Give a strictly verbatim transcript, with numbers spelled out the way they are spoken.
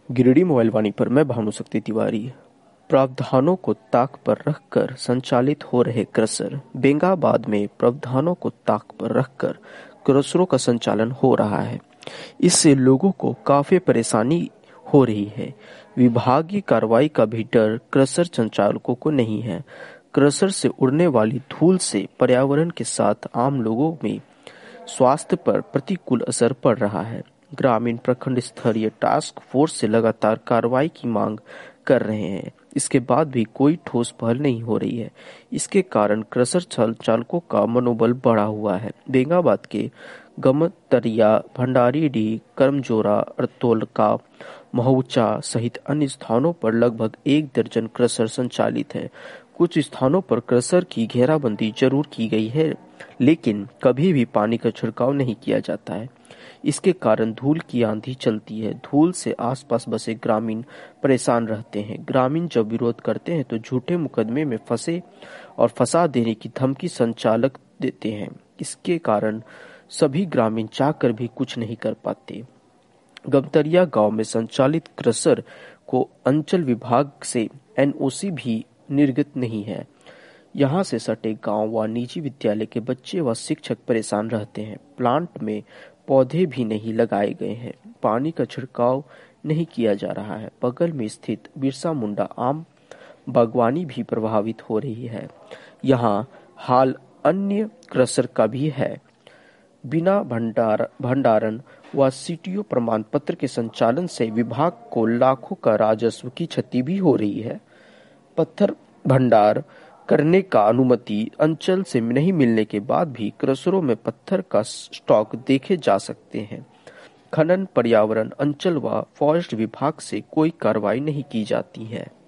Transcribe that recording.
Giridih mobile वाणी पर मैं भानुशक्ति तिवारी। प्रावधानों को ताक पर रखकर संचालित हो रहे क्रशर। बेंगाबाद में प्रावधानों को ताक पर रखकर क्रशरों का संचालन हो रहा है। इससे लोगों को काफी परेशानी हो रही है। विभागीय कार्रवाई का भी डर क्रशर संचालकों को नहीं है। क्रशर से उड़ने वाली धूल से पर्यावरण के साथ आम लोगों में स्वास्थ्य पर प्रतिकूल असर पड़ रहा है। ग्रामीण प्रखंड स्तरीय टास्क फोर्स से लगातार कार्रवाई की मांग कर रहे हैं। इसके बाद भी कोई ठोस पहल नहीं हो रही है। इसके कारण क्रशर चालकों का मनोबल बढ़ा हुआ है। बेंगाबाद के गमतरिया, भंडारीडीह, करमजोरा, अरतोलका, महुचा सहित अन्य स्थानों पर लगभग एक दर्जन क्रशर संचालित है। कुछ स्थानों पर क्रशर की घेराबंदी जरूर की गई है, लेकिन कभी भी पानी का छिड़काव नहीं किया जाता है। इसके कारण धूल की आंधी चलती है। धूल से आसपास बसे ग्रामीण परेशान रहते हैं। ग्रामीण जब विरोध करते हैं तो झूठे मुकदमे में फंसे और फंसा देने की धमकी संचालक देते हैं। इसके कारण सभी ग्रामीण चाहकर भी कुछ नहीं कर पाते। गमतरिया गांव में संचालित क्रशर को अंचल विभाग से एन ओ सी भी निर्गत नहीं है। यहाँ से सटे गांव व निजी विद्यालय के बच्चे व शिक्षक परेशान रहते हैं। प्लांट में पौधे भी नहीं लगाए गए हैं। पानी का छिड़काव नहीं किया जा रहा है। बगल में स्थित बिरसा मुंडा आम बागवानी भी प्रभावित हो रही है। यहाँ हाल अन्य क्रशर का भी है। बिना भंडार भंडारण व सी टी ओ प्रमाण पत्र के संचालन से विभाग को लाखों का राजस्व की क्षति भी हो रही है। पत्थर भंडार करने का अनुमति अंचल से नहीं मिलने के बाद भी क्रशरों में पत्थर का स्टॉक देखे जा सकते हैं। खनन, पर्यावरण, अंचल व फॉरेस्ट विभाग से कोई कार्रवाई नहीं की जाती है।